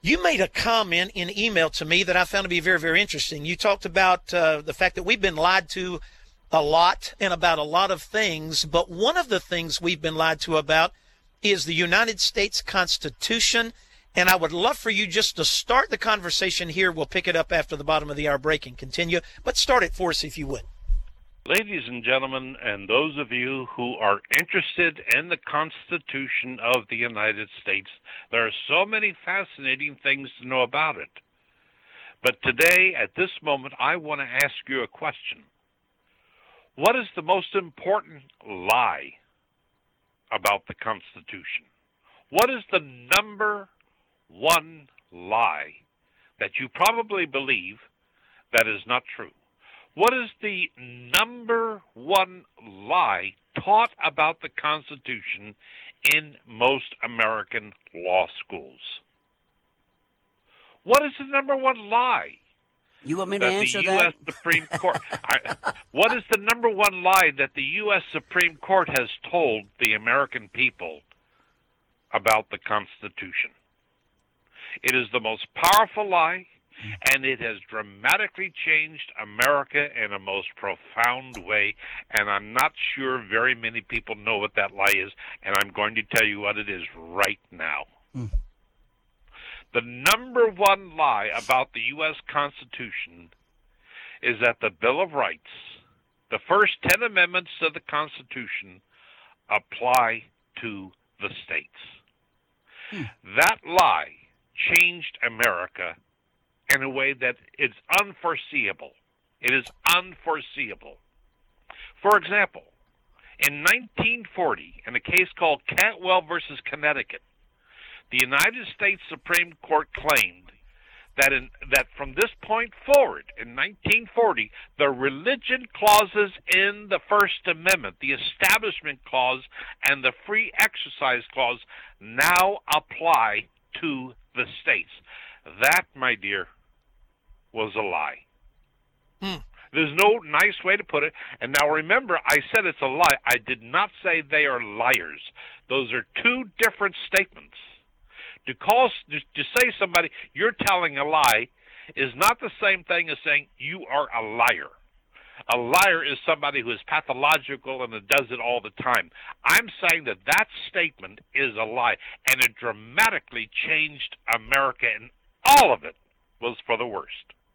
You made a comment in email to me that I found to be very, very interesting. You talked about the fact that we've been lied to a lot and about a lot of things, but one of the things we've been lied to about is the United States Constitution. And I would love for you just to start the conversation here. We'll pick it up after the bottom of the hour break and continue. But start it for us if you would. Ladies and gentlemen, and those of you who are interested in the Constitution of the United States, there are so many fascinating things to know about it. But today, at this moment, I want to ask you a question. What is the most important lie about the Constitution? What is the number one lie that you probably believe that is not true? What is the number one lie taught about the Constitution in most American law schools? What is the number one lie? You want me to answer the U.S. Supreme Court. What is the number one lie that the U.S. Supreme Court has told the American people about the Constitution? It is the most powerful lie, and it has dramatically changed America in a most profound way, and I'm not sure very many people know what that lie is, and I'm going to tell you what it is right now. The number one lie about the U.S. Constitution is that the Bill of Rights, the first 10 amendments to the Constitution, apply to the states. That lie changed America in a way that is unforeseeable. It is unforeseeable. For example, in 1940, in a case called Cantwell versus Connecticut, the United States Supreme Court claimed that from this point forward, in 1940, the religion clauses in the First Amendment, the Establishment Clause and the Free Exercise Clause, now apply to the states. That, my dear, was a lie. There's no nice way to put it. And now remember, I said it's a lie. I did not say they are liars. Those are two different statements. To say somebody you're telling a lie is not the same thing as saying you are a liar. A liar is somebody who is pathological and does it all the time. I'm saying that statement is a lie, and it dramatically changed America, and all of it was for the worst.